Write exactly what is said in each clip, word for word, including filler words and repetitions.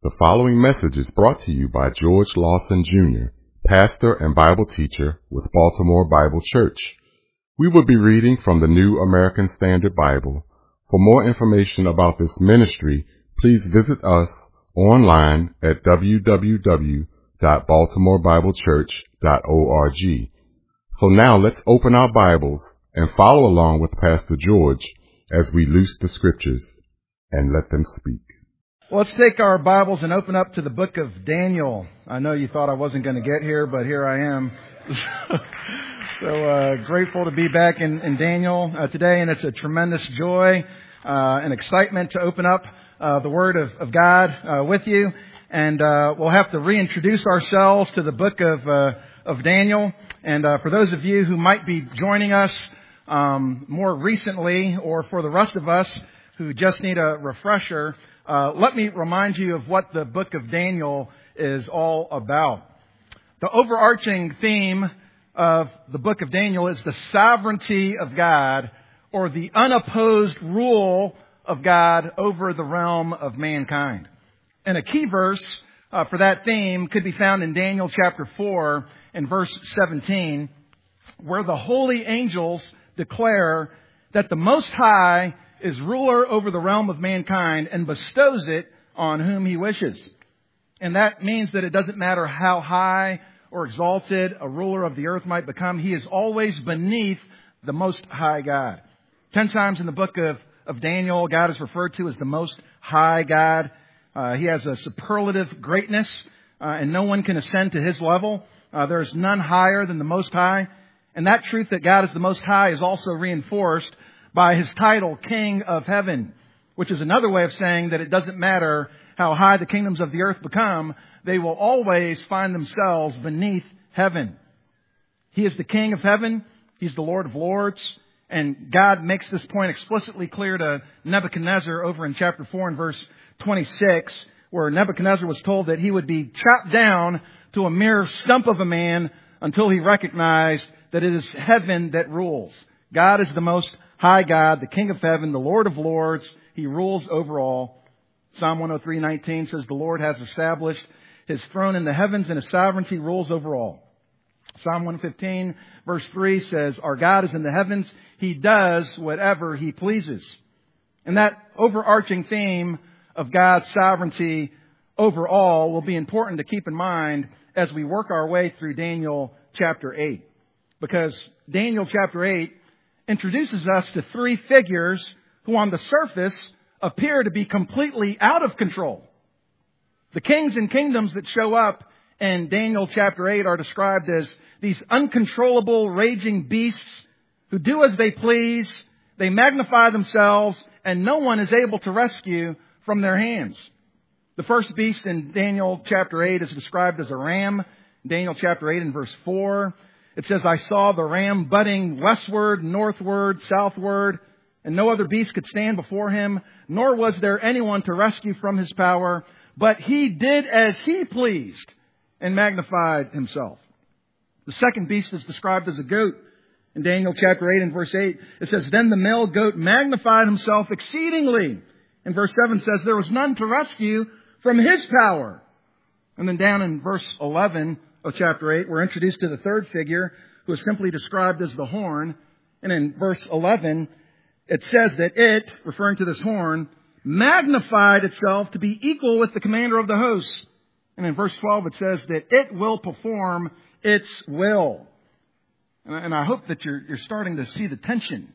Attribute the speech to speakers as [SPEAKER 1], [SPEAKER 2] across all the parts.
[SPEAKER 1] The following message is brought to you by George Lawson, Junior, pastor and Bible teacher with Baltimore Bible Church. We will be reading from the New American Standard Bible. For more information about this ministry, please visit us online at w w w dot baltimore bible church dot org. So now let's open our Bibles and follow along with Pastor George as we loose the scriptures and let them speak.
[SPEAKER 2] Well, let's take our Bibles and open up to the book of Daniel. I know you thought I wasn't going to get here, but here I am. so uh, grateful to be back in, in Daniel uh, today, and it's a tremendous joy uh, and excitement to open up uh, the Word of, of God uh, with you. And uh, we'll have to reintroduce ourselves to the book of uh, of Daniel. And uh, for those of you who might be joining us um, more recently, or for the rest of us who just need a refresher, Uh, let me remind you of what the book of Daniel is all about. The overarching theme of the book of Daniel is the sovereignty of God, or the unopposed rule of God over the realm of mankind. And a key verse uh, for that theme could be found in Daniel chapter four and verse seventeen, where the holy angels declare that the Most High is ruler over the realm of mankind and bestows it on whom he wishes. And that means that it doesn't matter how high or exalted a ruler of the earth might become, he is always beneath the Most High God. Ten times in the book of, of Daniel, God is referred to as the Most High God. Uh, he has a superlative greatness, uh, and no one can ascend to his level. Uh, there is none higher than the Most High. And that truth that God is the Most High is also reinforced by his title, King of Heaven, which is another way of saying that it doesn't matter how high the kingdoms of the earth become, they will always find themselves beneath heaven. He is the King of Heaven. He's the Lord of Lords. And God makes this point explicitly clear to Nebuchadnezzar over in chapter four and verse twenty-six, where Nebuchadnezzar was told that he would be chopped down to a mere stump of a man until he recognized that it is heaven that rules. God is the Most High God, the King of Heaven, the Lord of Lords. He rules over all. Psalm one oh three nineteen says, the Lord has established his throne in the heavens, and his sovereignty rules over all. Psalm one fifteen verse three says, our God is in the heavens. He does whatever he pleases. And that overarching theme of God's sovereignty over all will be important to keep in mind as we work our way through Daniel chapter eight. Because Daniel chapter eight introduces us to three figures who on the surface appear to be completely out of control. The kings and kingdoms that show up in Daniel chapter eight are described as these uncontrollable raging beasts who do as they please, they magnify themselves, and no one is able to rescue from their hands. The first beast in Daniel chapter eight is described as a ram. Daniel chapter eight and verse four. It says, I saw the ram butting westward, northward, southward, and no other beast could stand before him, nor was there anyone to rescue from his power, but he did as he pleased and magnified himself. The second beast is described as a goat. In Daniel chapter eight and verse eight, it says, then the male goat magnified himself exceedingly. And verse seven says, there was none to rescue from his power. And then down in verse eleven of chapter eight, we're introduced to the third figure, who is simply described as the horn. And in verse eleven, it says that it, referring to this horn, magnified itself to be equal with the commander of the host. And in verse twelve, it says that it will perform its will. And I hope that you're, you're starting to see the tension.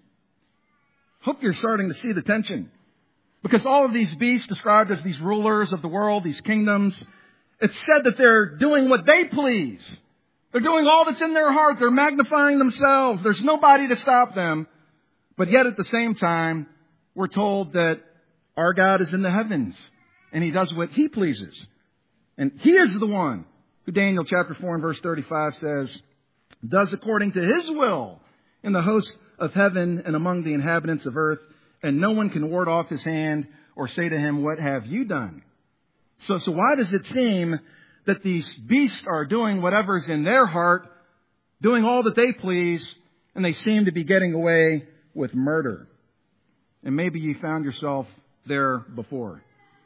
[SPEAKER 2] Hope you're starting to see the tension. Because all of these beasts described as these rulers of the world, these kingdoms, it's said that they're doing what they please. They're doing all that's in their heart. They're magnifying themselves. There's nobody to stop them. But yet at the same time, we're told that our God is in the heavens and he does what he pleases. And he is the one who Daniel chapter four and verse thirty-five says, does according to his will in the hosts of heaven and among the inhabitants of earth. And no one can ward off his hand or say to him, what have you done? So, so why does it seem that these beasts are doing whatever's in their heart, doing all that they please, and they seem to be getting away with murder? And maybe you found yourself there before.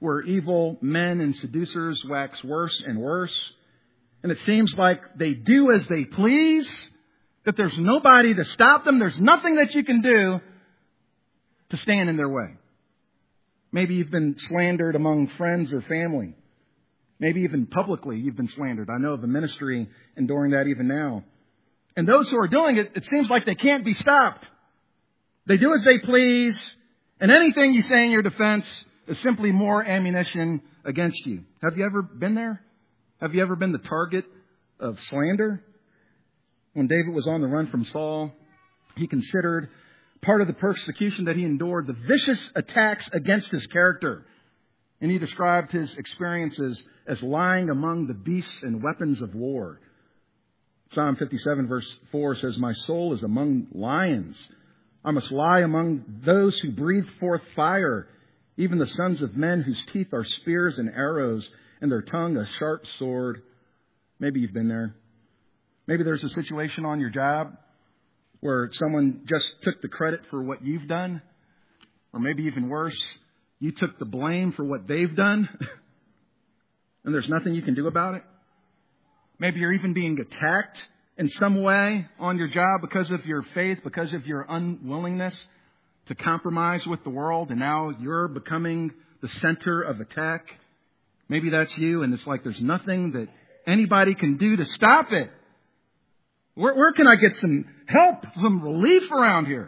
[SPEAKER 2] where evil men and seducers wax worse and worse. And it seems like they do as they please, that there's nobody to stop them. There's nothing that you can do to stand in their way. Maybe you've been slandered among friends or family. Maybe even publicly you've been slandered. I know of a ministry enduring that even now. And those who are doing it, it seems like they can't be stopped. They do as they please, and anything you say in your defense is simply more ammunition against you. Have you ever been there? Have you ever been the target of slander? When David was on the run from Saul, he considered part of the persecution that he endured the vicious attacks against his character. And he described his experiences as lying among the beasts and weapons of war. Psalm fifty-seven verse four says, "My soul is among lions. I must lie among those who breathe forth fire, even the sons of men whose teeth are spears and arrows, and their tongue a sharp sword." Maybe you've been there. Maybe there's a situation on your job where someone just took the credit for what you've done. Or maybe even worse, you took the blame for what they've done. And there's nothing you can do about it. Maybe you're even being attacked in some way on your job because of your faith, because of your unwillingness to compromise with the world. And now you're becoming the center of attack. Maybe that's you, and it's like there's nothing that anybody can do to stop it. Where, where can I get some help, some relief around here?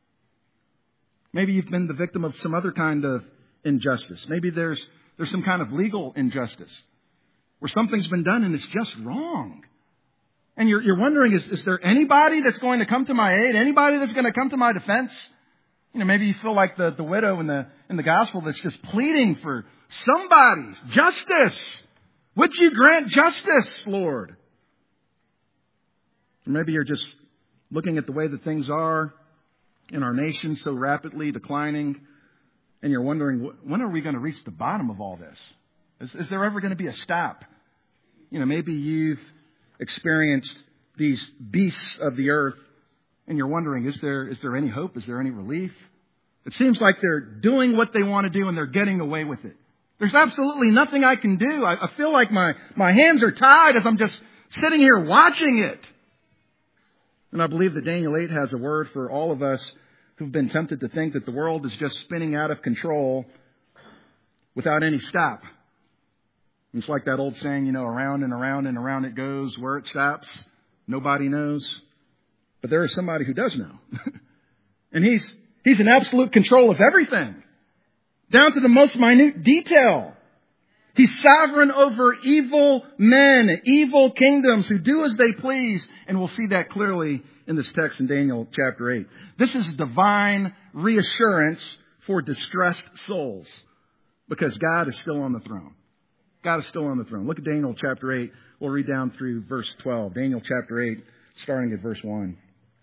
[SPEAKER 2] Maybe you've been the victim of some other kind of injustice. Maybe there's there's some kind of legal injustice where something's been done and it's just wrong. And you're, you're wondering, is, is there anybody that's going to come to my aid? Anybody that's going to come to my defense? You know, maybe you feel like the, the widow in the in the gospel that's just pleading for somebody's justice. Would you grant justice, Lord? Or maybe you're just looking at the way that things are in our nation, so rapidly declining, and you're wondering, when are we going to reach the bottom of all this? Is, is there ever going to be a stop? You know, maybe you've experienced these beasts of the earth, and you're wondering, is there is there any hope? Is there any relief? It seems like they're doing what they want to do, and they're getting away with it. There's absolutely nothing I can do. I, I feel like my, my hands are tied as I'm just sitting here watching it. And I believe that Daniel eight has a word for all of us who've been tempted to think that the world is just spinning out of control without any stop. It's like that old saying, you know, around and around and around it goes. Where it stops, nobody knows. But there is somebody who does know. And he's he's in absolute control of everything, down to the most minute detail. He's sovereign over evil men, evil kingdoms who do as they please. And we'll see that clearly in this text in Daniel chapter eight. This is divine reassurance for distressed souls, because God is still on the throne. God is still on the throne. Look at Daniel chapter eight. We'll read down through verse twelve. Daniel chapter eight, starting at verse one.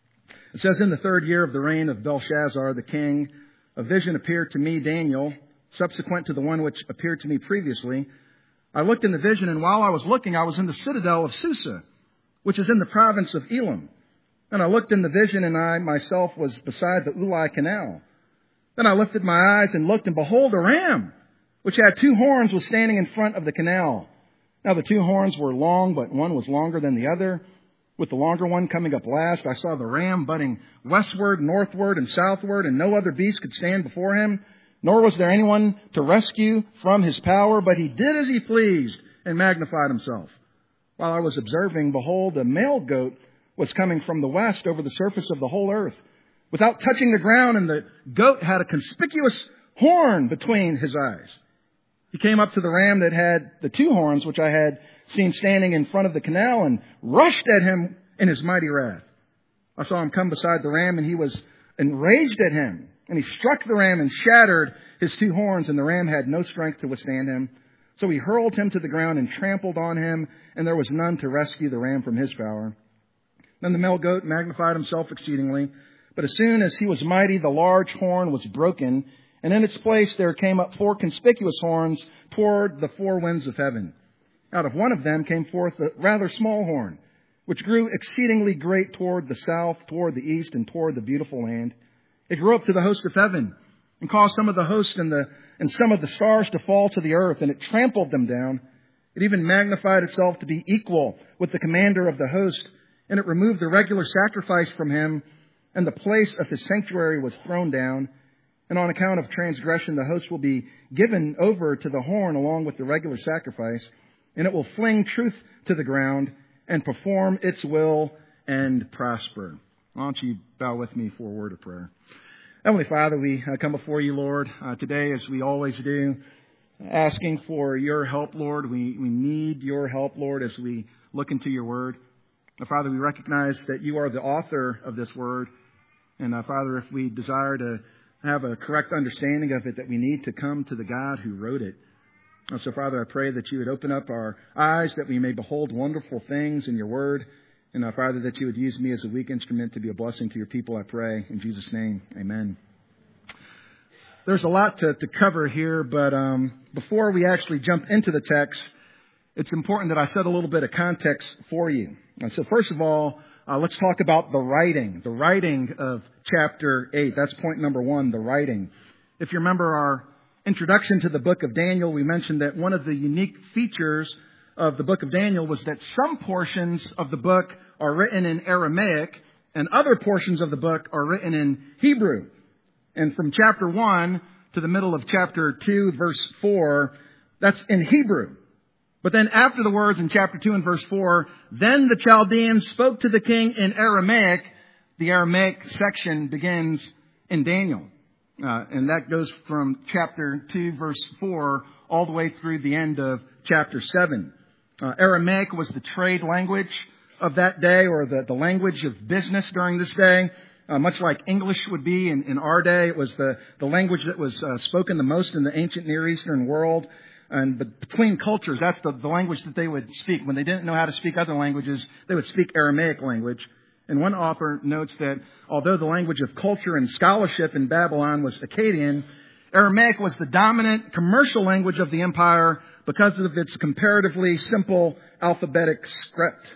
[SPEAKER 2] It says, "In the third year of the reign of Belshazzar the king, a vision appeared to me, Daniel, subsequent to the one which appeared to me previously. I looked in the vision, and while I was looking, I was in the citadel of Susa, which is in the province of Elam. And I looked in the vision, and I myself was beside the Ulai canal. Then I lifted my eyes and looked, and behold, a ram, which had two horns, was standing in front of the canal. Now the two horns were long, but one was longer than the other. With the longer one coming up last, I saw the ram butting westward, northward, and southward, and no other beast could stand before him, nor was there anyone to rescue from his power, but he did as he pleased and magnified himself. While I was observing, behold, a male goat was coming from the west over the surface of the whole earth, without touching the ground, and the goat had a conspicuous horn between his eyes. He came up to the ram that had the two horns, which I had seen standing in front of the canal, and rushed at him in his mighty wrath. I saw him come beside the ram, and he was enraged at him. And he struck the ram and shattered his two horns, and the ram had no strength to withstand him. So he hurled him to the ground and trampled on him, and there was none to rescue the ram from his power. Then the male goat magnified himself exceedingly. But as soon as he was mighty, the large horn was broken, and in its place there came up four conspicuous horns toward the four winds of heaven. Out of one of them came forth a rather small horn, which grew exceedingly great toward the south, toward the east, and toward the beautiful land. It grew up to the host of heaven, and caused some of the host and the and some of the stars to fall to the earth, and it trampled them down. It even magnified itself to be equal with the commander of the host, and it removed the regular sacrifice from him, and the place of his sanctuary was thrown down. And on account of transgression, the host will be given over to the horn along with the regular sacrifice, and it will fling truth to the ground and perform its will and prosper. Why don't you bow with me for a word of prayer? Heavenly Father, we uh, come before you, Lord, uh, today as we always do, asking for your help, Lord. We, we need your help, Lord, as we look into your word. Uh, Father, we recognize that you are the author of this word. And uh, Father, if we desire to have a correct understanding of it, that we need to come to the God who wrote it. Uh, so Father, I pray that you would open up our eyes, that we may behold wonderful things in your word. And uh, Father, that you would use me as a weak instrument to be a blessing to your people, I pray. In Jesus' name, amen. There's a lot to, to cover here, but um, before we actually jump into the text, it's important that I set a little bit of context for you. And so first of all, uh, let's talk about the writing, the writing of chapter eight. That's point number one, the writing. If you remember our introduction to the book of Daniel, we mentioned that one of the unique features of the book of Daniel was that some portions of the book are written in Aramaic and other portions of the book are written in Hebrew. And from chapter one to the middle of chapter two, verse four, that's in Hebrew. But then after the words in chapter two and verse four, then the Chaldeans spoke to the king in Aramaic. The Aramaic section begins in Daniel. Uh, and that goes from chapter two, verse four, all the way through the end of chapter seven. Uh, Aramaic was the trade language of that day, or the, the language of business during this day. Uh, much like English would be in, in our day, it was the, the language that was uh, spoken the most in the ancient Near Eastern world. And but between cultures, that's the, the language that they would speak. When they didn't know how to speak other languages, they would speak Aramaic language. And one author notes that although the language of culture and scholarship in Babylon was Akkadian, Aramaic was the dominant commercial language of the empire because of its comparatively simple alphabetic script.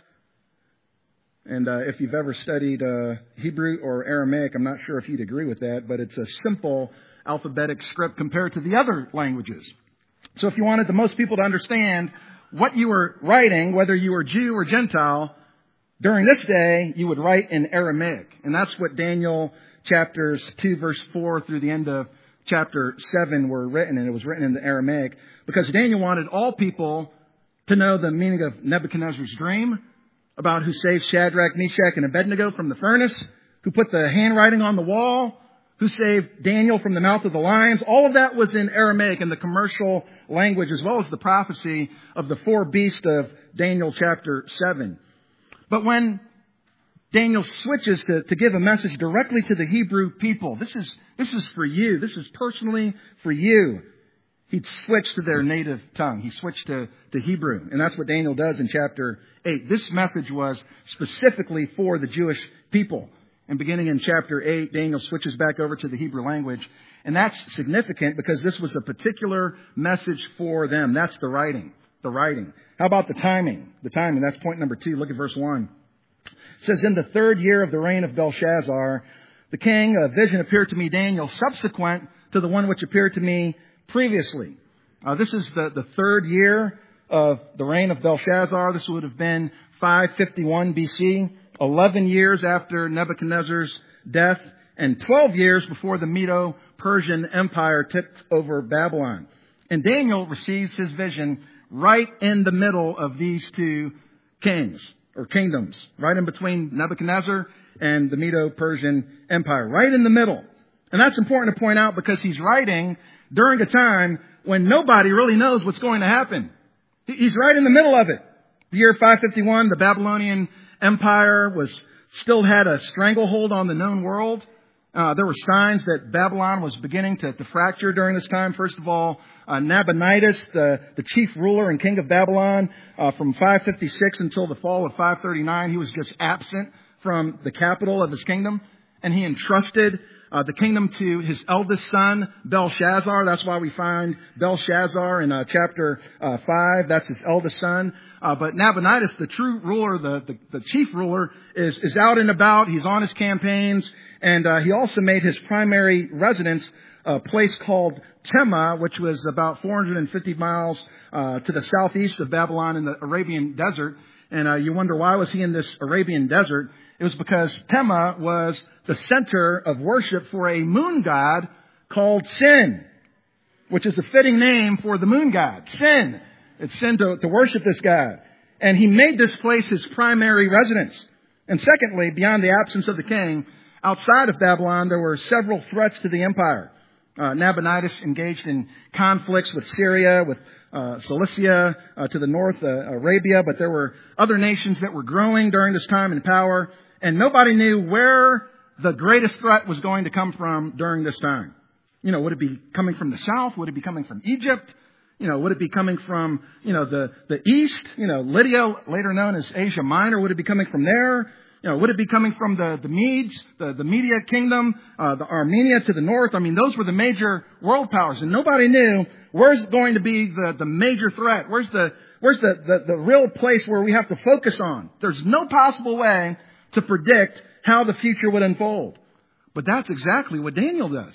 [SPEAKER 2] And uh, if you've ever studied uh, Hebrew or Aramaic, I'm not sure if you'd agree with that, but it's a simple alphabetic script compared to the other languages. So if you wanted the most people to understand what you were writing, whether you were Jew or Gentile, during this day, you would write in Aramaic. And that's what Daniel chapters two, verse four through the end of chapter seven were written. And it was written in the Aramaic because Daniel wanted all people to know the meaning of Nebuchadnezzar's dream, about who saved Shadrach, Meshach, and Abednego from the furnace, who put the handwriting on the wall, who saved Daniel from the mouth of the lions. All of that was in Aramaic, in the commercial language, as well as the prophecy of the four beasts of Daniel chapter seven. But when Daniel switches to, to give a message directly to the Hebrew people, this is, this is for you. This is personally for you. He switched to their native tongue. He switched to, to Hebrew. And that's what Daniel does in chapter eight. This message was specifically for the Jewish people. And beginning in chapter eight, Daniel switches back over to the Hebrew language. And that's significant because this was a particular message for them. That's the writing. The writing. How about the timing? The timing. That's point number two. Look at verse one. It says, in the third year of the reign of Belshazzar, the king, a vision appeared to me, Daniel, subsequent to the one which appeared to me previously. Uh, this is the, the third year of the reign of Belshazzar. This would have been five fifty-one B C, eleven years after Nebuchadnezzar's death, and twelve years before the Medo-Persian Empire took over Babylon. And Daniel receives his vision right in the middle of these two kings, or kingdoms, right in between Nebuchadnezzar and the Medo-Persian Empire, right in the middle. And that's important to point out because he's writing during a time when nobody really knows what's going to happen. He's right in the middle of it. The year five fifty-one, the Babylonian Empire was still had a stranglehold on the known world. Uh, there were signs that Babylon was beginning to, to fracture during this time. First of all, uh, Nabonidus, the, the chief ruler and king of Babylon, uh, from five fifty-six until the fall of five thirty-nine, he was just absent from the capital of his kingdom, and he entrusted Uh, the kingdom to his eldest son, Belshazzar. That's why we find Belshazzar in uh, chapter uh, five. That's his eldest son. Uh, but Nabonidus, the true ruler, the, the, the chief ruler, is, is out and about. He's on his campaigns. And uh, he also made his primary residence a place called Tema, which was about four hundred fifty miles uh, to the southeast of Babylon in the Arabian desert. And uh, you wonder, why was he in this Arabian desert? It was because Tema was the center of worship for a moon god called Sin, which is a fitting name for the moon god, Sin. It's sin to, to worship this god. And he made this place his primary residence. And secondly, beyond the absence of the king, outside of Babylon, there were several threats to the empire. Uh, Nabonidus engaged in conflicts with Syria, with uh, Cilicia, uh, to the north, uh, Arabia, but there were other nations that were growing during this time in power, and nobody knew where the greatest threat was going to come from during this time. You know, would it be coming from the south? Would it be coming from Egypt? You know, would it be coming from, you know, the, the east? You know, Lydia, later known as Asia Minor, would it be coming from there? You know, would it be coming from the, the Medes, the, the Media Kingdom, uh, the Armenia to the north? I mean, those were the major world powers, and nobody knew where's going to be the, the major threat. Where's the, where's the, the, the real place where we have to focus on? There's no possible way to predict how the future would unfold. But that's exactly what Daniel does.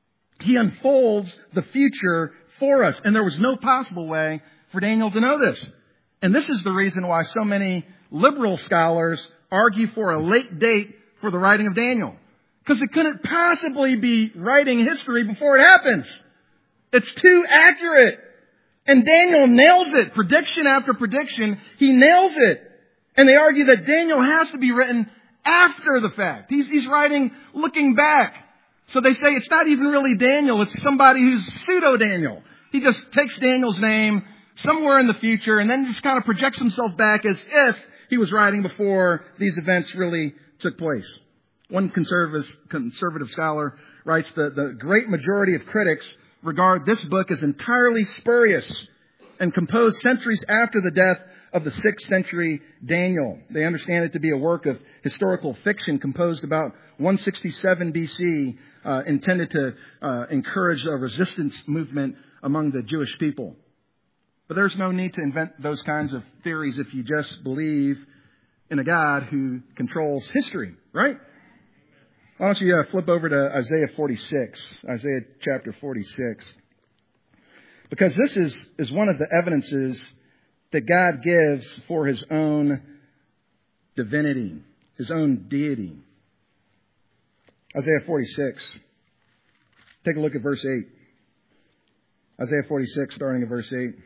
[SPEAKER 2] He unfolds the future for us, and there was no possible way for Daniel to know this. And this is the reason why so many liberal scholars argue for a late date for the writing of Daniel. Because it couldn't possibly be writing history before it happens. It's too accurate. And Daniel nails it. Prediction after prediction, he nails it. And they argue that Daniel has to be written after the fact. He's, he's writing looking back. So they say it's not even really Daniel. It's somebody who's pseudo-Daniel. He just takes Daniel's name somewhere in the future and then just kind of projects himself back as if he was writing before these events really took place. One conservative, conservative scholar writes that the great majority of critics regard this book as entirely spurious and composed centuries after the death of the sixth century Daniel. They understand it to be a work of historical fiction composed about one sixty-seven B C, uh, intended to uh, encourage a resistance movement among the Jewish people. But there's no need to invent those kinds of theories if you just believe in a God who controls history, right? Why don't you uh, flip over to Isaiah forty-six, Isaiah chapter forty-six. Because this is, is one of the evidences that God gives for His own divinity, His own deity. Isaiah forty-six. Take a look at verse eight. Isaiah forty-six, starting at verse eight.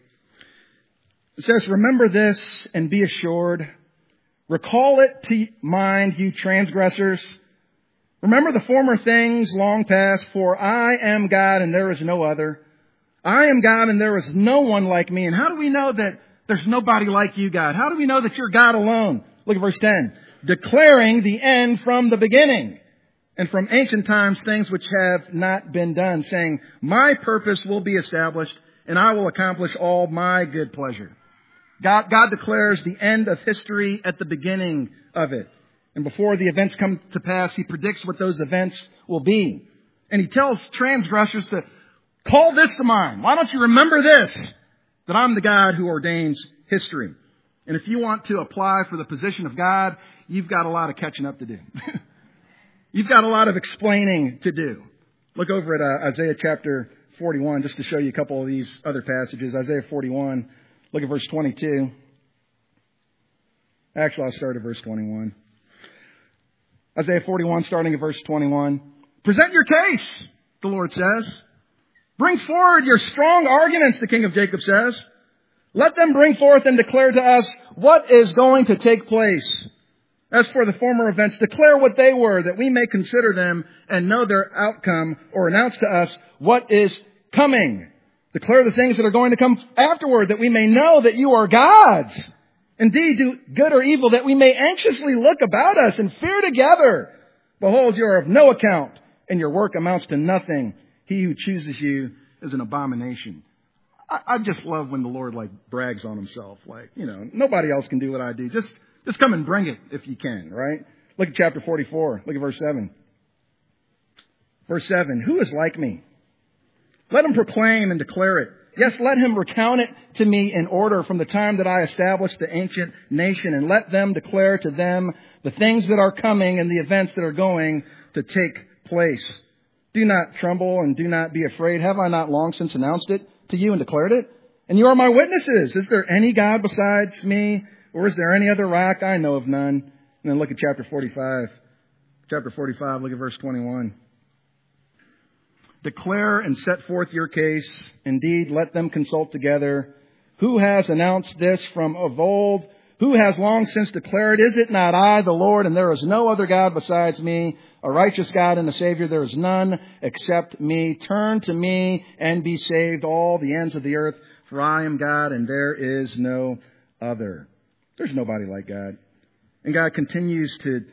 [SPEAKER 2] It says, "Remember this and be assured. Recall it to mind, you transgressors. Remember the former things long past, for I am God and there is no other. I am God and there is no one like me." And how do we know that there's nobody like you, God? How do we know that you're God alone? Look at verse ten. "Declaring the end from the beginning, and from ancient times things which have not been done, saying, my purpose will be established, and I will accomplish all my good pleasure." God, God declares the end of history at the beginning of it. And before the events come to pass, He predicts what those events will be. And He tells transgressors to call this to mind. Why don't you remember this? That I'm the God who ordains history. And if you want to apply for the position of God, you've got a lot of catching up to do. You've got a lot of explaining to do. Look over at uh, Isaiah chapter forty-one, just to show you a couple of these other passages. Isaiah forty-one, look at verse twenty-two. Actually, I'll start at verse twenty-one. Isaiah forty-one, starting at verse twenty-one. "Present your case," the Lord says. "Bring forward your strong arguments," the King of Jacob says. "Let them bring forth and declare to us what is going to take place. As for the former events, declare what they were, that we may consider them and know their outcome, or announce to us what is coming. Declare the things that are going to come afterward, that we may know that you are gods. Indeed, do good or evil, that we may anxiously look about us and fear together. Behold, you are of no account, and your work amounts to nothing. He who chooses you is an abomination." I, I just love when the Lord like brags on Himself. Like, you know, nobody else can do what I do. Just, just come and bring it if you can, right? Look at chapter forty-four. Look at verse seven. Verse seven. "Who is like me? Let him proclaim and declare it. Yes, let him recount it to me in order from the time that I established the ancient nation, and let them declare to them the things that are coming and the events that are going to take place. Do not tremble and do not be afraid. Have I not long since announced it to you and declared it? And you are my witnesses. Is there any God besides me? Or is there any other rock? I know of none. And then look at chapter forty-five. Chapter forty-five, look at verse twenty-one. Declare and set forth your case. Indeed, let them consult together. Who has announced this from of old? Who has long since declared, is it not I, the Lord, and there is no other God besides me, a righteous God and a Savior? There is none except me. Turn to me and be saved, all the ends of the earth, for I am God and there is no other. There's nobody like God. And God continues to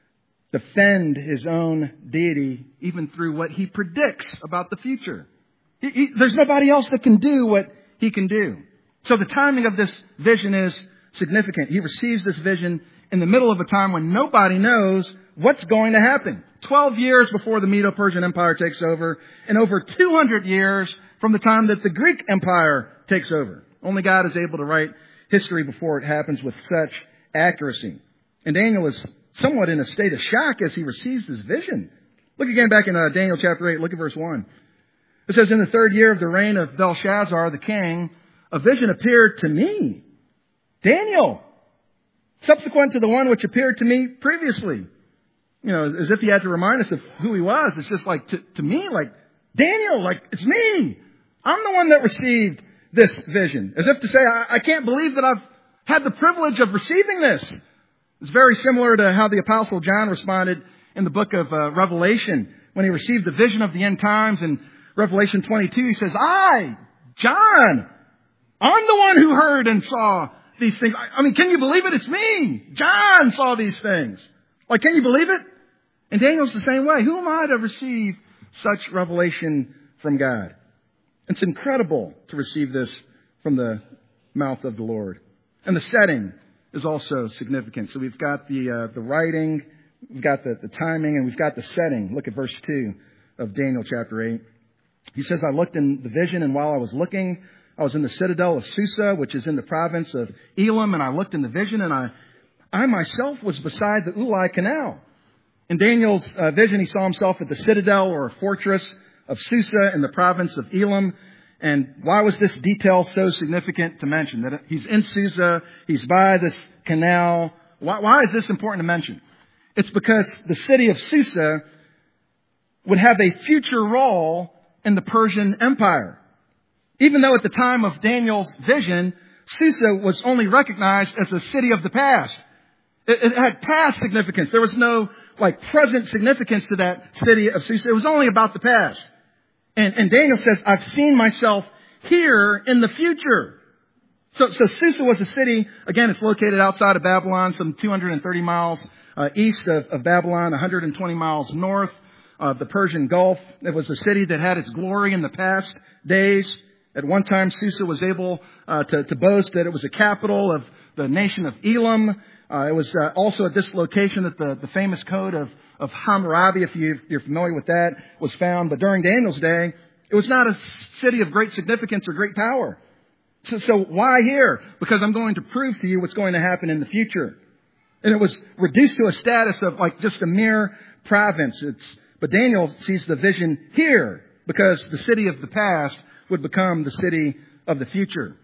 [SPEAKER 2] defend His own deity even through what He predicts about the future. He, he, there's nobody else that can do what He can do. So the timing of this vision is significant. He receives this vision in the middle of a time when nobody knows what's going to happen. Twelve years before the Medo-Persian Empire takes over, and over two hundred years from the time that the Greek Empire takes over. Only God is able to write history before it happens with such accuracy. And Daniel is somewhat in a state of shock as he receives this vision. Look again back in uh, Daniel chapter eight. Look at verse one. It says, in the third year of the reign of Belshazzar the king, a vision appeared to me, Daniel, subsequent to the one which appeared to me previously. You know, as, as if he had to remind us of who he was. It's just like, to, to me, like, Daniel, like, it's me. I'm the one that received this vision. As if to say, I, I can't believe that I've had the privilege of receiving this. It's very similar to how the Apostle John responded in the book of uh, Revelation when he received the vision of the end times. In Revelation twenty-two, he says, I, John, I'm the one who heard and saw these things. I, I mean, can you believe it? It's me. John saw these things. Like, can you believe it? And Daniel's the same way. Who am I to receive such revelation from God? It's incredible to receive this from the mouth of the Lord. And the setting is also significant. So we've got the uh, the writing, we've got the, the timing, and we've got the setting. Look at verse two of Daniel chapter eight. He says, I looked in the vision, and while I was looking, I was in the citadel of Susa, which is in the province of Elam, and I looked in the vision, and I, I myself was beside the Ulai Canal. In Daniel's uh, vision, he saw himself at the citadel or a fortress of Susa in the province of Elam. And why was this detail so significant to mention? That he's in Susa, he's by this canal. Why, why is this important to mention? It's because the city of Susa would have a future role in the Persian Empire. Even though at the time of Daniel's vision, Susa was only recognized as a city of the past. It, it had past significance. There was no like present significance to that city of Susa. It was only about the past. And, and Daniel says, I've seen myself here in the future. So, so Susa was a city. Again, it's located outside of Babylon, some two hundred thirty miles uh, east of, of Babylon, one hundred twenty miles north of the Persian Gulf. It was a city that had its glory in the past days. At one time, Susa was able uh, to, to boast that it was the capital of the nation of Elam. Uh, it was uh, also at this location that the, the famous code of, of Hammurabi, if you, you're familiar with that, was found. But during Daniel's day, it was not a city of great significance or great power. So, so why here? Because I'm going to prove to you what's going to happen in the future. And it was reduced to a status of like just a mere province. It's, but Daniel sees the vision here because the city of the past would become the city of the future.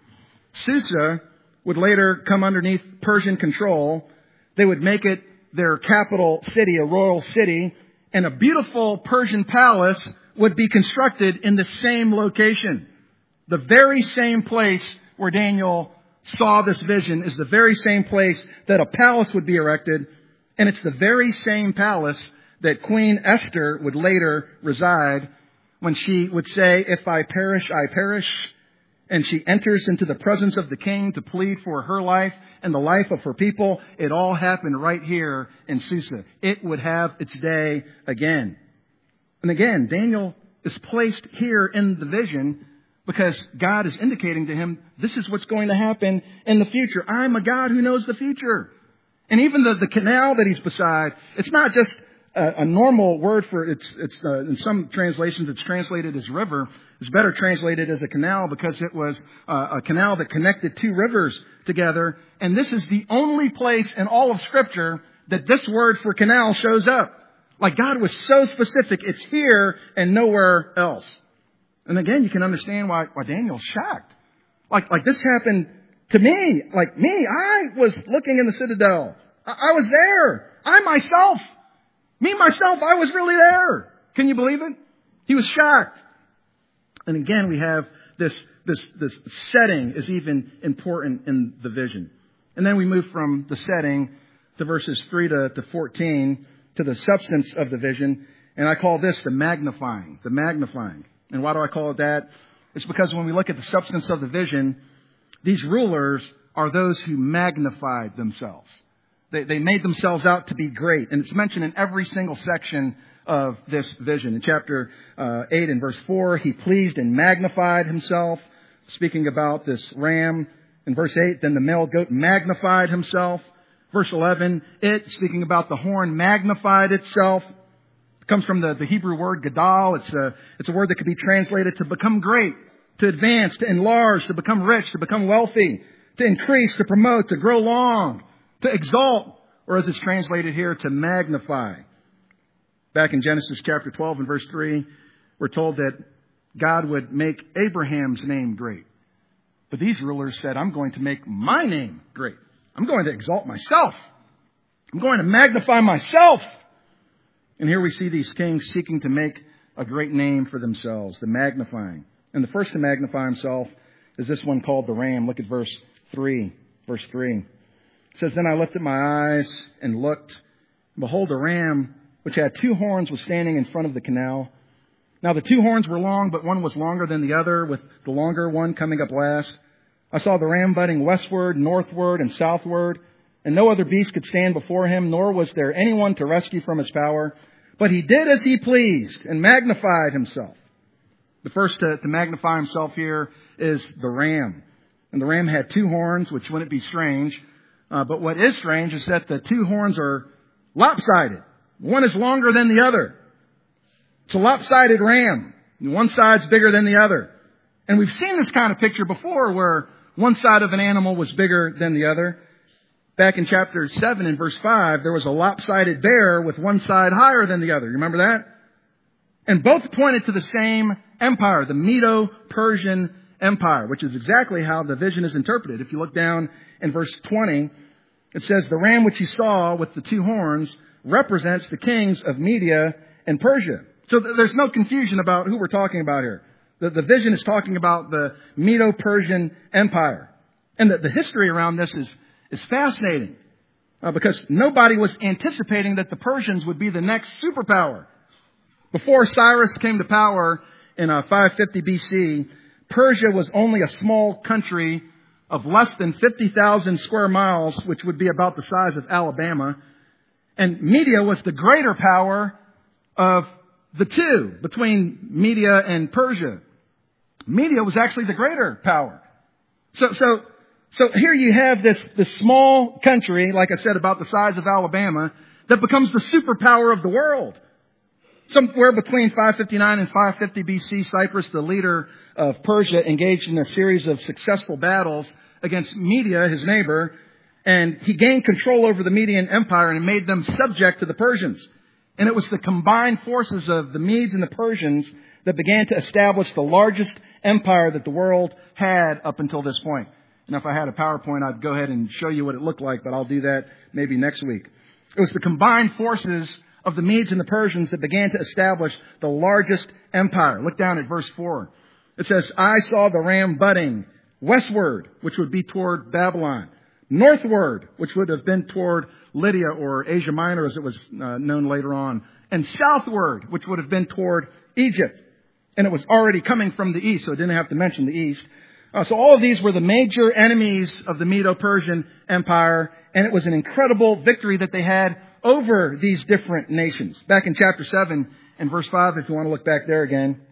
[SPEAKER 2] Susa would later come underneath Persian control. They would make it their capital city, a royal city, and a beautiful Persian palace would be constructed in the same location. The very same place where Daniel saw this vision is the very same place that a palace would be erected, and it's the very same palace that Queen Esther would later reside when she would say, if I perish, I perish. And she enters into the presence of the king to plead for her life and the life of her people. It all happened right here in Susa. It would have its day again. And again, Daniel is placed here in the vision because God is indicating to him, this is what's going to happen in the future. I'm a God who knows the future. And even the, the canal that he's beside, it's not just a, a normal word for, it's, it's uh, in some translations it's translated as river. It's better translated as a canal because it was uh, a canal that connected two rivers together. And this is the only place in all of Scripture that this word for canal shows up. Like God was so specific, it's here and nowhere else. And again, you can understand why, why Daniel's shocked. Like, like this happened to me. Like me, I was looking in the citadel. I, I was there. I myself, me myself, I was really there. Can you believe it? He was shocked. And again, we have this, this, this setting is even important in the vision. And then we move from the setting to verses three to, to fourteen to the substance of the vision. And I call this the magnifying, the magnifying. And why do I call it that? It's because when we look at the substance of the vision, these rulers are those who magnified themselves. They, they made themselves out to be great. And it's mentioned in every single section of this vision. In chapter uh, eight and verse four, he pleased and magnified himself, speaking about this ram. In verse eight, then the male goat magnified himself. Verse eleven, it, speaking about the horn, magnified itself. It comes from the, the Hebrew word gadal. It's a, it's a word that could be translated to become great, to advance, to enlarge, to become rich, to become wealthy, to increase, to promote, to grow long, to exalt, or as it's translated here, to magnify. Back in Genesis chapter twelve and verse three, we're told that God would make Abraham's name great. But these rulers said, I'm going to make my name great. I'm going to exalt myself. I'm going to magnify myself. And here we see these kings seeking to make a great name for themselves, the magnifying. And the first to magnify himself is this one called the ram. Look at verse three. Verse three. It says, then I lifted my eyes and looked. And behold, a ram which had two horns was standing in front of the canal. Now the two horns were long, but one was longer than the other, with the longer one coming up last. I saw the ram butting westward, northward, and southward, and no other beast could stand before him, nor was there anyone to rescue from his power. But he did as he pleased and magnified himself. The first to, to magnify himself here is the ram. And the ram had two horns, which wouldn't be strange. Uh, but what is strange is that the two horns are lopsided. One is longer than the other. It's a lopsided ram. One side's bigger than the other. And we've seen this kind of picture before where one side of an animal was bigger than the other. Back in chapter seven and verse five, there was a lopsided bear with one side higher than the other. You remember that? And both pointed to the same empire, the Medo-Persian Empire, which is exactly how the vision is interpreted. If you look down in verse twenty, it says, the ram which he saw with the two horns represents the kings of Media and Persia. So th- there's no confusion about who we're talking about here. The, the vision is talking about the Medo-Persian Empire. And the, the history around this is, is fascinating uh, because nobody was anticipating that the Persians would be the next superpower. Before Cyrus came to power in uh, five fifty B C, Persia was only a small country of less than fifty thousand square miles, which would be about the size of Alabama. And Media was the greater power of the two, between Media and Persia. Media was actually the greater power. So, so, so here you have this, this small country, like I said, about the size of Alabama, that becomes the superpower of the world. Somewhere between five fifty-nine and five fifty B C, Cyrus, the leader of Persia, engaged in a series of successful battles against Media, his neighbor, and he gained control over the Median Empire and made them subject to the Persians. And it was the combined forces of the Medes and the Persians that began to establish the largest empire that the world had up until this point. And if I had a PowerPoint, I'd go ahead and show you what it looked like, but I'll do that maybe next week. It was the combined forces of the Medes and the Persians that began to establish the largest empire. Look down at verse four. It says, I saw the ram butting westward, which would be toward Babylon, northward, which would have been toward Lydia or Asia Minor as it was uh, known later on, and southward, which would have been toward Egypt. And it was already coming from the east, so it didn't have to mention the east. Uh, so all of these were the major enemies of the Medo-Persian Empire, and it was an incredible victory that they had over these different nations. Back in chapter seven and verse five, if you want to look back there again,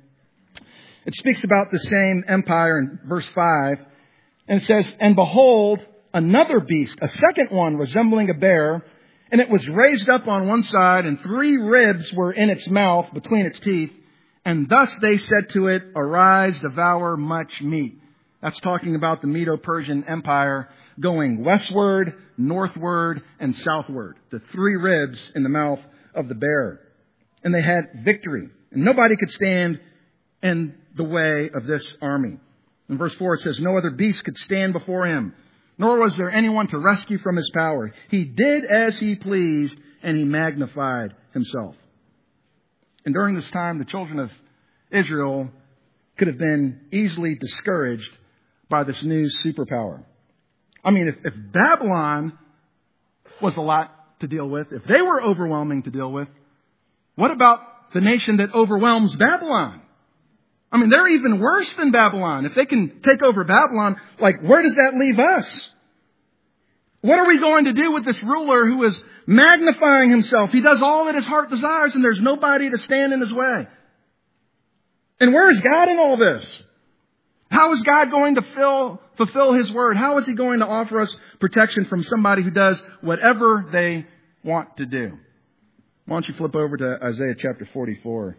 [SPEAKER 2] it speaks about the same empire in verse five, and it says, and behold, another beast, a second one resembling a bear, and it was raised up on one side, and three ribs were in its mouth between its teeth. And thus they said to it, arise, devour much meat. That's talking about the Medo-Persian Empire going westward, northward, and southward. The three ribs in the mouth of the bear. and they had victory. And nobody could stand in the way of this army. In verse four it says, no other beast could stand before him, nor was there anyone to rescue from his power. He did as he pleased, and he magnified himself. And during this time, the children of Israel could have been easily discouraged by this new superpower. I mean, if, if Babylon was a lot to deal with, if they were overwhelming to deal with, what about the nation that overwhelms Babylon? I mean, they're even worse than Babylon. If they can take over Babylon, like, where does that leave us? What are we going to do with this ruler who is magnifying himself? He does all that his heart desires, and there's nobody to stand in his way. And where is God in all this? How is God going to fill, fulfill his word? How is he going to offer us protection from somebody who does whatever they want to do? Why don't you flip over to Isaiah chapter forty-four.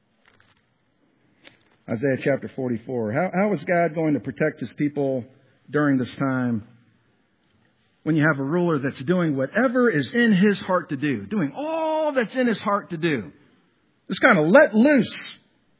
[SPEAKER 2] Isaiah chapter forty-four. How, how is God going to protect his people during this time when you have a ruler that's doing whatever is in his heart to do, doing all that's in his heart to do? Just kind of let loose.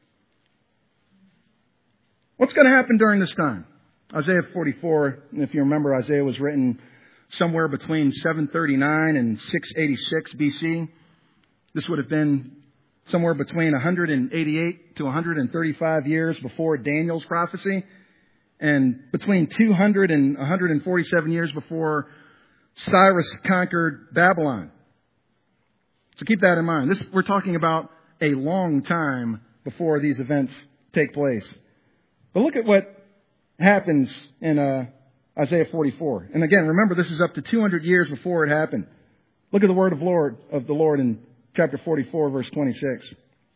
[SPEAKER 2] What's going to happen during this time? Isaiah forty-four, if you remember, Isaiah was written somewhere between seven thirty-nine and six eighty-six B C. This would have been somewhere between one hundred eighty-eight to one hundred thirty-five years before Daniel's prophecy, and between two hundred and one hundred forty-seven years before Cyrus conquered Babylon. So keep that in mind. This, we're talking about a long time before these events take place. But look at what happens in uh, Isaiah forty-four. And again, remember, this is up to two hundred years before it happened. Look at the word of Lord of the Lord in chapter forty-four, verse twenty-six.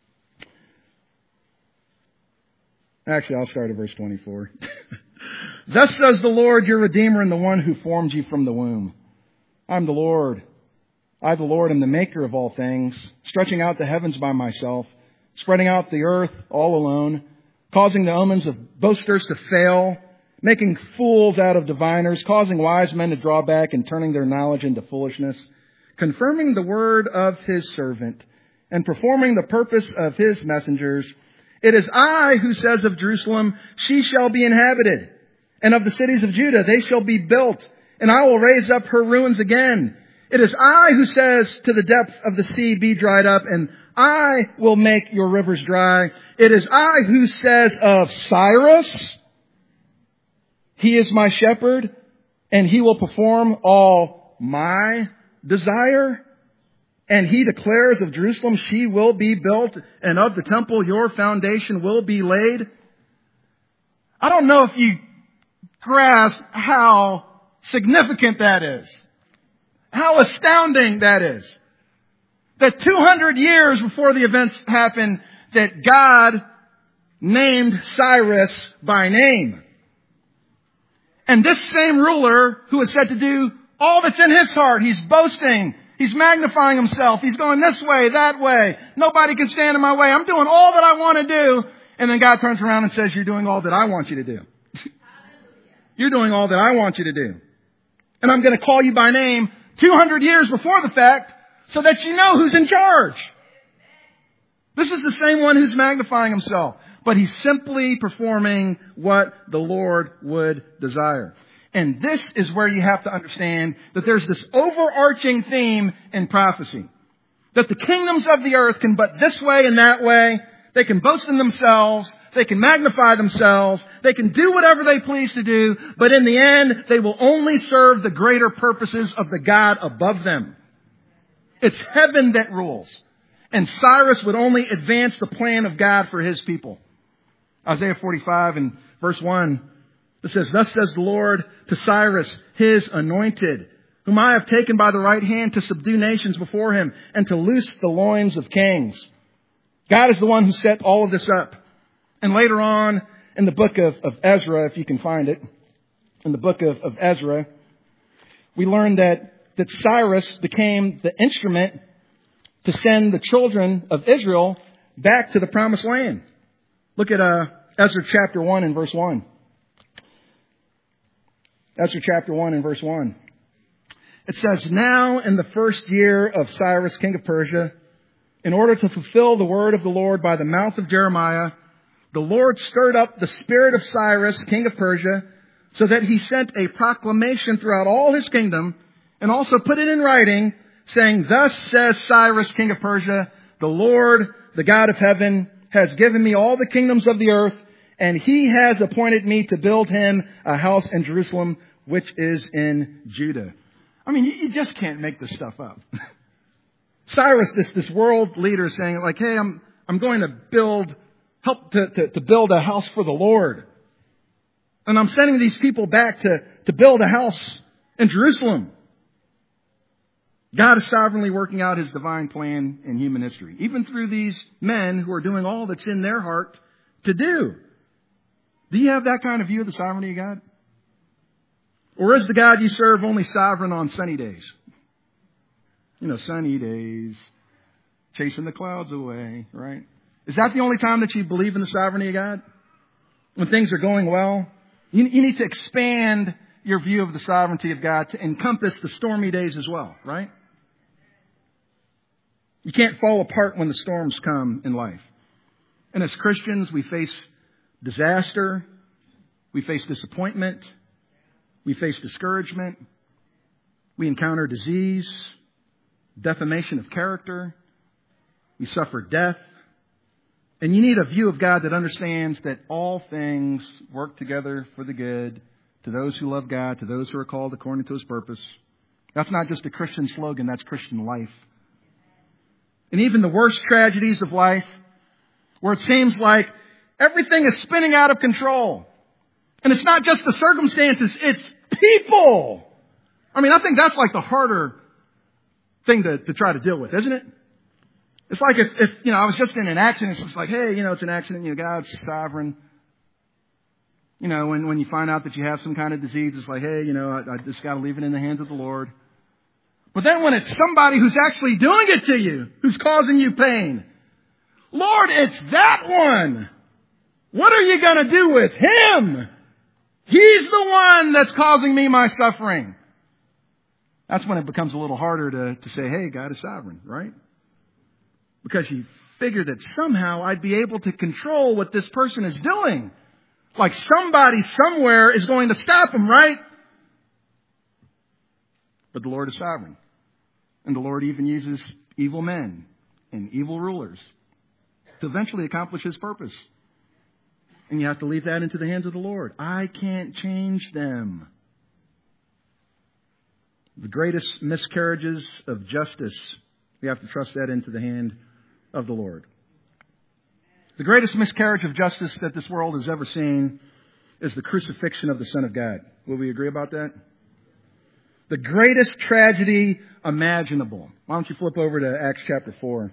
[SPEAKER 2] Actually, I'll start at verse twenty-four. Thus says the Lord, your Redeemer, and the one who formed you from the womb. I'm the Lord. I, the Lord, am the maker of all things, stretching out the heavens by myself, spreading out the earth all alone, causing the omens of boasters to fail, making fools out of diviners, causing wise men to draw back and turning their knowledge into foolishness, confirming the word of his servant and performing the purpose of his messengers. It is I who says of Jerusalem, she shall be inhabited, and of the cities of Judah, they shall be built, and I will raise up her ruins again. It is I who says to the depth of the sea, be dried up, and I will make your rivers dry. It is I who says of Cyrus, he is my shepherd, and he will perform all my desire. And he declares of Jerusalem, she will be built, and of the temple, your foundation will be laid. I don't know if you grasp how significant that is. How astounding that is. That two hundred years before the events happened, that God named Cyrus by name. And this same ruler who is said to do all that's in his heart, he's boasting, he's magnifying himself, he's going this way, that way. Nobody can stand in my way. I'm doing all that I want to do. And then God turns around and says, you're doing all that I want you to do. You're doing all that I want you to do. And I'm going to call you by name two hundred years before the fact so that you know who's in charge. This is the same one who's magnifying himself, but he's simply performing what the Lord would desire. And this is where you have to understand that there's this overarching theme in prophecy. That the kingdoms of the earth can but this way and that way. They can boast in themselves. They can magnify themselves. They can do whatever they please to do. But in the end, they will only serve the greater purposes of the God above them. It's heaven that rules. And Cyrus would only advance the plan of God for his people. Isaiah forty-five and verse one, it says, thus says the Lord to Cyrus, his anointed, whom I have taken by the right hand to subdue nations before him and to loose the loins of kings. God is the one who set all of this up. And later on in the book of, of Ezra, if you can find it, in the book of, of Ezra, we learn that, that Cyrus became the instrument to send the children of Israel back to the promised land. Look at uh, Ezra chapter one and verse one. Ezra chapter one and verse one. It says, now in the first year of Cyrus, king of Persia, in order to fulfill the word of the Lord by the mouth of Jeremiah, the Lord stirred up the spirit of Cyrus, king of Persia, so that he sent a proclamation throughout all his kingdom and also put it in writing, saying, "Thus says Cyrus, king of Persia, the Lord, the God of heaven, has given me all the kingdoms of the earth, and he has appointed me to build him a house in Jerusalem, which is in Judah." I mean, you just can't make this stuff up. Cyrus, this, this world leader, saying like, hey, I'm, I'm going to build, help to, to, to build a house for the Lord. And I'm sending these people back to, to build a house in Jerusalem. God is sovereignly working out his divine plan in human history, even through these men who are doing all that's in their heart to do. Do you have that kind of view of the sovereignty of God? Or is the God you serve only sovereign on sunny days? You know, sunny days, chasing the clouds away, right? Is that the only time that you believe in the sovereignty of God? When things are going well? You, you need to expand your view of the sovereignty of God to encompass the stormy days as well, right? You can't fall apart when the storms come in life. And as Christians, we face disaster, we face disappointment, we face discouragement, we encounter disease, defamation of character, we suffer death. And you need a view of God that understands that all things work together for the good to those who love God, to those who are called according to his purpose. That's not just a Christian slogan, that's Christian life. And even the worst tragedies of life, where it seems like everything is spinning out of control. And it's not just the circumstances, it's people. I mean, I think that's like the harder thing to, to try to deal with, isn't it? It's like if, if, you know, I was just in an accident, it's just like, hey, you know, it's an accident, you know, God's sovereign. You know, when, when you find out that you have some kind of disease, it's like, hey, you know, I, I just got to leave it in the hands of the Lord. But then when it's somebody who's actually doing it to you, who's causing you pain, Lord, it's that one. What are you going to do with him? He's the one that's causing me my suffering. That's when it becomes a little harder to, to say, hey, God is sovereign, right? Because you figure that somehow I'd be able to control what this person is doing. Like somebody somewhere is going to stop him, right? But the Lord is sovereign. And the Lord even uses evil men and evil rulers to eventually accomplish his purpose. And you have to leave that into the hands of the Lord. I can't change them. The greatest miscarriages of justice, we have to trust that into the hand of the Lord. The greatest miscarriage of justice that this world has ever seen is the crucifixion of the Son of God. Will we agree about that? The greatest tragedy imaginable. Why don't you flip over to Acts chapter four.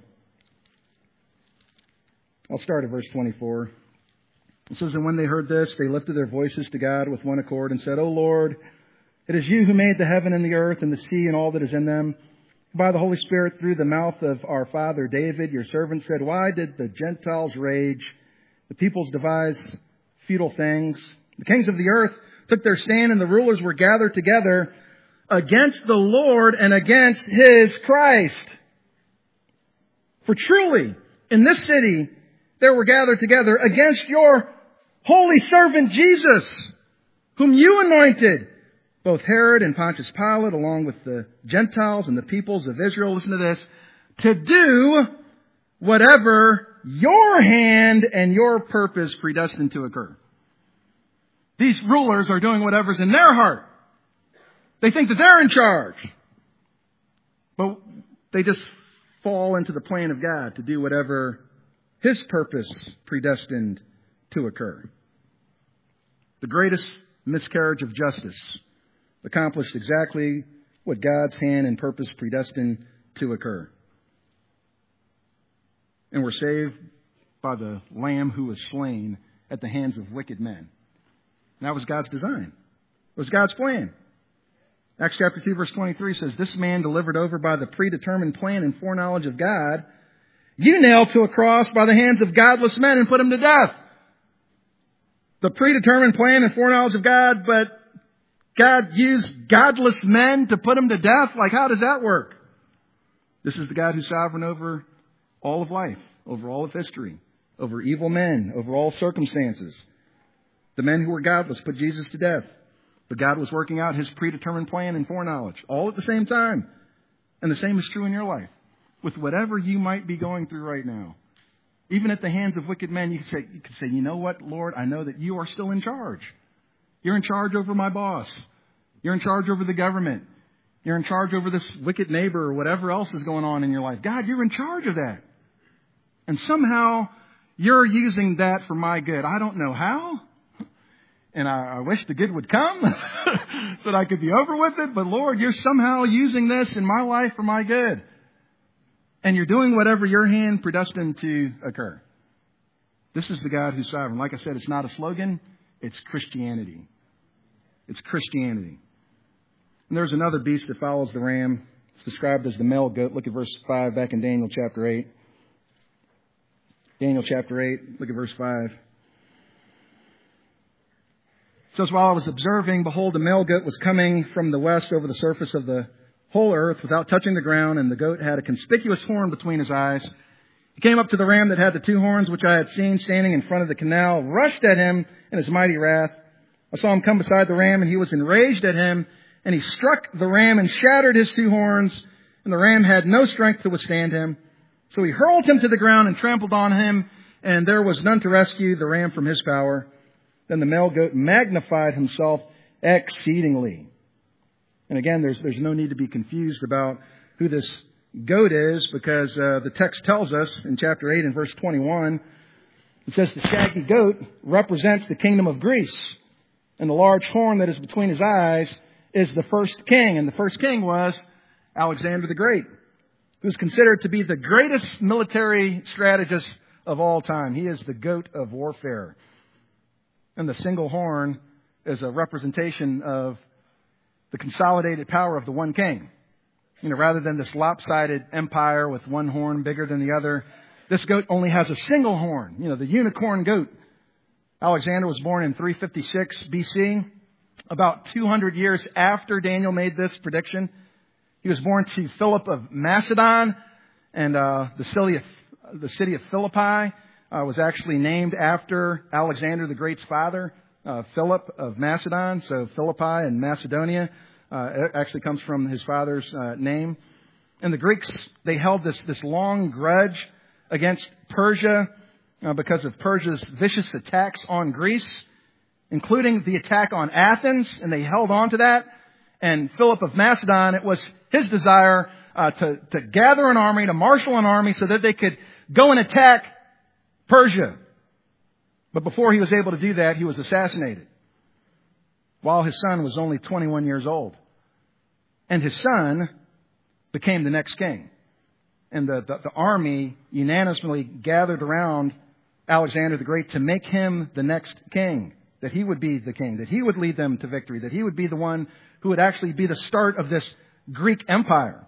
[SPEAKER 2] I'll start at verse twenty-four. It says, "And when they heard this, they lifted their voices to God with one accord and said, O Lord, it is you who made the heaven and the earth and the sea and all that is in them. By the Holy Spirit, through the mouth of our father David, your servant said, why did the Gentiles rage? The peoples devise futile things. The kings of the earth took their stand, and the rulers were gathered together against the Lord and against his Christ. For truly, in this city, there were gathered together against your holy servant Jesus, whom you anointed, both Herod and Pontius Pilate, along with the Gentiles and the peoples of Israel," listen to this, "to do whatever your hand and your purpose predestined to occur." These rulers are doing whatever's in their heart. They think that they're in charge. But they just fall into the plan of God to do whatever his purpose predestined to occur. The greatest miscarriage of justice accomplished exactly what God's hand and purpose predestined to occur. And we're saved by the Lamb who was slain at the hands of wicked men. And that was God's design. It was God's plan. Acts chapter two verse twenty-three says, "This man delivered over by the predetermined plan and foreknowledge of God, you nailed to a cross by the hands of godless men and put him to death." The predetermined plan and foreknowledge of God, but God used godless men to put him to death? Like, how does that work? This is the God who's sovereign over all of life, over all of history, over evil men, over all circumstances. The men who were godless put Jesus to death. But God was working out His predetermined plan and foreknowledge, all at the same time. And the same is true in your life. With whatever you might be going through right now, even at the hands of wicked men, you can say, you can say, you know what, Lord, I know that you are still in charge. You're in charge over my boss. You're in charge over the government. You're in charge over this wicked neighbor or whatever else is going on in your life. God, you're in charge of that. And somehow you're using that for my good. I don't know how. And I, I wish the good would come so that I could be over with it. But Lord, you're somehow using this in my life for my good. And you're doing whatever your hand predestined to occur. This is the God who's sovereign. Like I said, it's not a slogan. It's Christianity. It's Christianity. And there's another beast that follows the ram. It's described as the male goat. Look at verse five back in Daniel chapter eight. Daniel chapter eight, look at verse five. It says, while I was observing, behold, a male goat was coming from the west over the surface of the whole earth without touching the ground, and the goat had a conspicuous horn between his eyes. He came up to the ram that had the two horns, which I had seen standing in front of the canal, rushed at him in his mighty wrath. I saw him come beside the ram, and he was enraged at him, and he struck the ram and shattered his two horns, and the ram had no strength to withstand him. So he hurled him to the ground and trampled on him, and there was none to rescue the ram from his power. Then the male goat magnified himself exceedingly. And again, there's there's no need to be confused about who this goat is, because uh, the text tells us in chapter eight and verse twenty-one, it says the shaggy goat represents the kingdom of Greece, and the large horn that is between his eyes is the first king. And the first king was Alexander the Great, who's considered to be the greatest military strategist of all time. He is the goat of warfare. And the single horn is a representation of the consolidated power of the one king. You know, rather than this lopsided empire with one horn bigger than the other, this goat only has a single horn, you know, the unicorn goat. Alexander was born in three fifty-six B C, about two hundred years after Daniel made this prediction. He was born to Philip of Macedon, and uh, the city of, the city of Philippi uh, was actually named after Alexander the Great's father, uh, Philip of Macedon. So Philippi in Macedonia uh, actually comes from his father's uh, name. And the Greeks, they held this, this long grudge against Persia uh, because of Persia's vicious attacks on Greece, including the attack on Athens, and they held on to that. And Philip of Macedon, it was his desire uh, to, to gather an army, to marshal an army so that they could go and attack Persia. But before he was able to do that, he was assassinated while his son was only twenty-one years old. And his son became the next king. And the, the, the army unanimously gathered around Alexander the Great to make him the next king. That he would be the king, that he would lead them to victory, that he would be the one who would actually be the start of this Greek empire.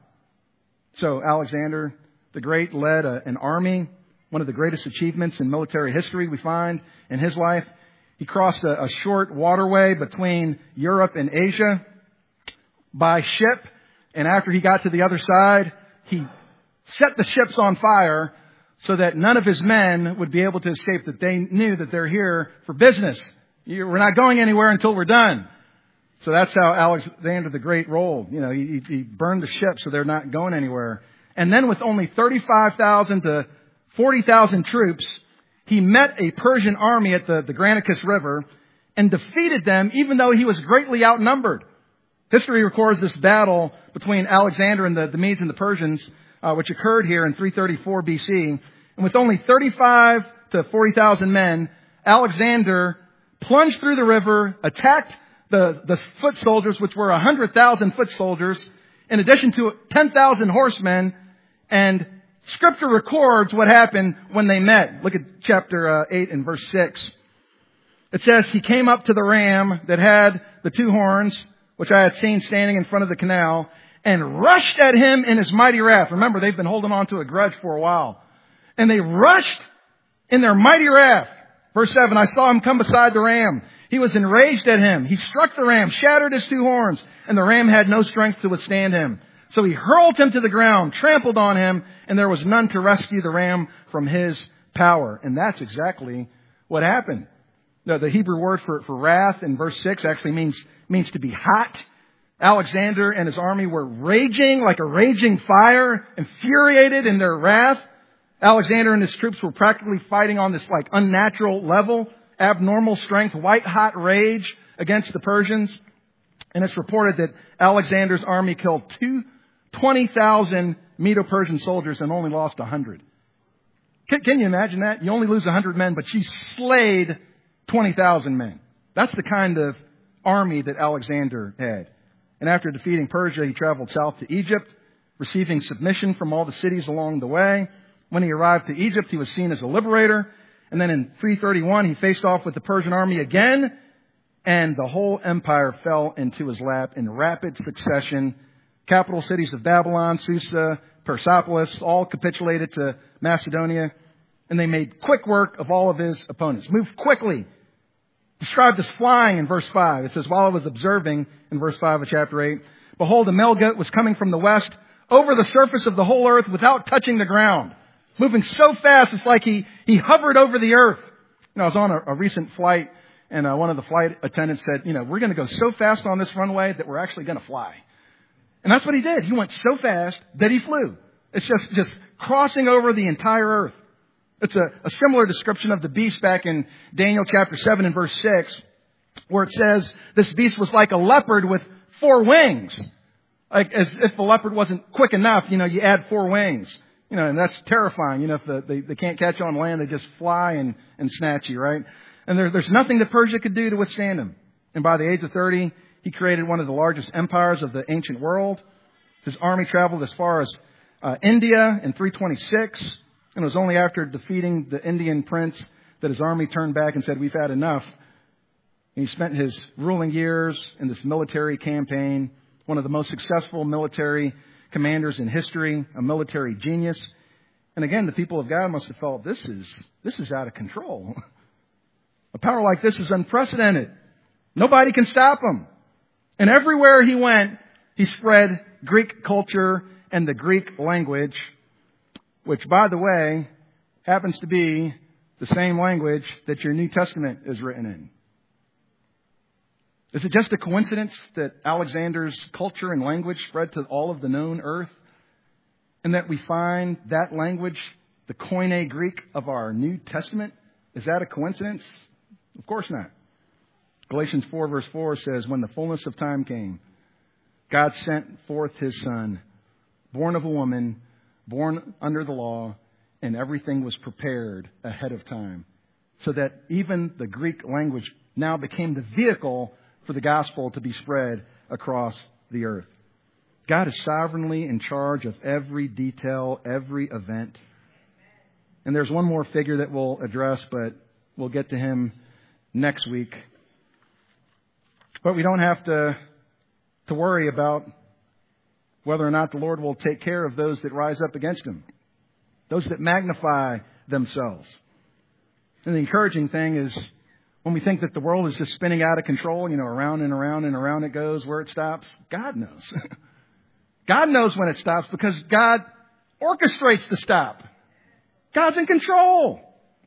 [SPEAKER 2] So Alexander the Great led a, an army, one of the greatest achievements in military history we find in his life. He crossed a, a short waterway between Europe and Asia by ship. And after he got to the other side, he set the ships on fire so that none of his men would be able to escape, that they knew that they're here for business. We're not going anywhere until we're done. So that's how Alexander the Great rolled. You know, he, he burned the ship so they're not going anywhere. And then with only thirty-five thousand to forty thousand troops, he met a Persian army at the, the Granicus River and defeated them, even though he was greatly outnumbered. History records this battle between Alexander and the, the Medes and the Persians, uh, which occurred here in three thirty-four B C. And with only thirty-five to forty thousand men, Alexander plunged through the river, attacked the, the foot soldiers, which were one hundred thousand foot soldiers, in addition to ten thousand horsemen. And Scripture records what happened when they met. Look at chapter uh, eight and verse six. It says, he came up to the ram that had the two horns, which I had seen standing in front of the canal, and rushed at him in his mighty wrath. Remember, they've been holding on to a grudge for a while. And they rushed in their mighty wrath. Verse seven, I saw him come beside the ram. He was enraged at him. He struck the ram, shattered his two horns, and the ram had no strength to withstand him. So he hurled him to the ground, trampled on him, and there was none to rescue the ram from his power. And that's exactly what happened. The, the Hebrew word for, for wrath in verse six actually means, means to be hot. Alexander and his army were raging like a raging fire, infuriated in their wrath. Alexander and his troops were practically fighting on this like unnatural level, abnormal strength, white hot rage against the Persians. And it's reported that Alexander's army killed two, twenty thousand Medo-Persian soldiers and only lost one hundred. Can, can you imagine that? You only lose one hundred men, but you slayed twenty thousand men. That's the kind of army that Alexander had. And after defeating Persia, he traveled south to Egypt, receiving submission from all the cities along the way. When he arrived to Egypt, he was seen as a liberator. And then in three thirty-one, he faced off with the Persian army again. And the whole empire fell into his lap in rapid succession. Capital cities of Babylon, Susa, Persepolis, all capitulated to Macedonia. And they made quick work of all of his opponents. Moved quickly. Described as flying in verse five. It says, while I was observing, in verse five of chapter eight, behold, a male goat was coming from the west over the surface of the whole earth without touching the ground. Moving so fast, it's like he, he hovered over the earth. You know, I was on a, a recent flight, and uh, one of the flight attendants said, you know, we're going to go so fast on this runway that we're actually going to fly. And that's what he did. He went so fast that he flew. It's just, just crossing over the entire earth. It's a, a similar description of the beast back in Daniel chapter seven and verse six, where it says this beast was like a leopard with four wings. Like as if the leopard wasn't quick enough, you know, you add four wings. You know, and that's terrifying. You know, if the, they, they can't catch you on land, they just fly and, and snatch you, right? And there, there's nothing that Persia could do to withstand him. And by the age of thirty, he created one of the largest empires of the ancient world. His army traveled as far as uh, India in three twenty-six. And it was only after defeating the Indian prince that his army turned back and said, we've had enough. And he spent his ruling years in this military campaign, one of the most successful military commanders in history, a military genius. And again, the people of God must have felt this is, this is out of control. A power like this is unprecedented. Nobody can stop him. And everywhere he went, he spread Greek culture and the Greek language, which, by the way, happens to be the same language that your New Testament is written in. Is it just a coincidence that Alexander's culture and language spread to all of the known earth, and that we find that language, the Koine Greek of our New Testament? Is that a coincidence? Of course not. Galatians four verse four says, when the fullness of time came, God sent forth His Son, born of a woman, born under the law, and everything was prepared ahead of time, so that even the Greek language now became the vehicle for the gospel to be spread across the earth. God is sovereignly in charge of every detail, every event. And there's one more figure that we'll address, but we'll get to him next week. But we don't have to, to worry about whether or not the Lord will take care of those that rise up against Him, those that magnify themselves. And the encouraging thing is when we think that the world is just spinning out of control, you know, around and around and around it goes, where it stops, God knows. God knows when it stops because God orchestrates the stop. God's in control.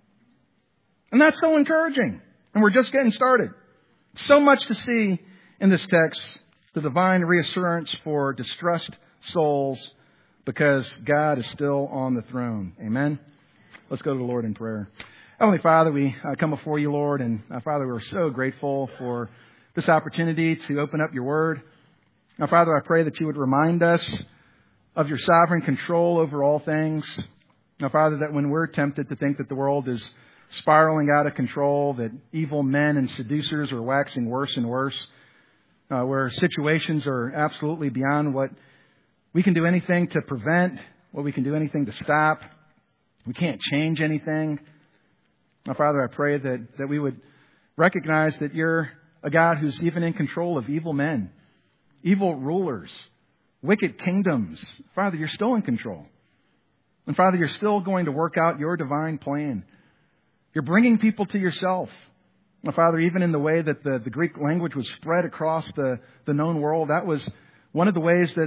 [SPEAKER 2] And that's so encouraging. And we're just getting started. So much to see in this text. The divine reassurance for distressed souls because God is still on the throne. Amen. Let's go to the Lord in prayer. Heavenly Father, we uh, come before you, Lord, and uh, Father, we're so grateful for this opportunity to open up your word. Now, Father, I pray that you would remind us of your sovereign control over all things. Now, Father, that when we're tempted to think that the world is spiraling out of control, that evil men and seducers are waxing worse and worse, Uh, where situations are absolutely beyond what we can do anything to prevent, what we can do anything to stop. We can't change anything. Now, Father, I pray that, that we would recognize that you're a God who's even in control of evil men, evil rulers, wicked kingdoms. Father, you're still in control. And Father, you're still going to work out your divine plan. You're bringing people to yourself. Now, Father, even in the way that the, the Greek language was spread across the, the known world, that was one of the ways that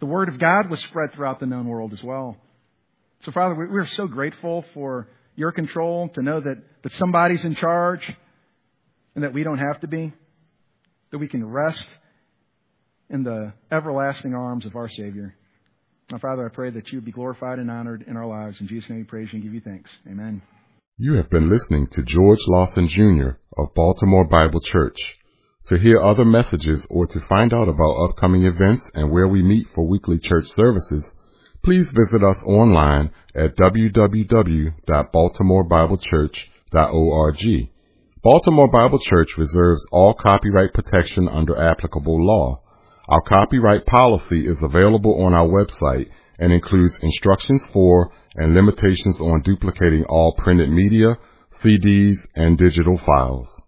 [SPEAKER 2] the Word of God was spread throughout the known world as well. So, Father, we, we're so grateful for your control, to know that, that somebody's in charge and that we don't have to be, that we can rest in the everlasting arms of our Savior. Now, Father, I pray that you be glorified and honored in our lives. In Jesus' name we praise you and give you thanks. Amen.
[SPEAKER 1] You have been listening to George Lawson Junior of Baltimore Bible Church. To hear other messages or to find out about upcoming events and where we meet for weekly church services, please visit us online at w w w dot baltimore bible church dot org. Baltimore Bible Church reserves all copyright protection under applicable law. Our copyright policy is available on our website and includes instructions for and limitations on duplicating all printed media, C Ds, and digital files.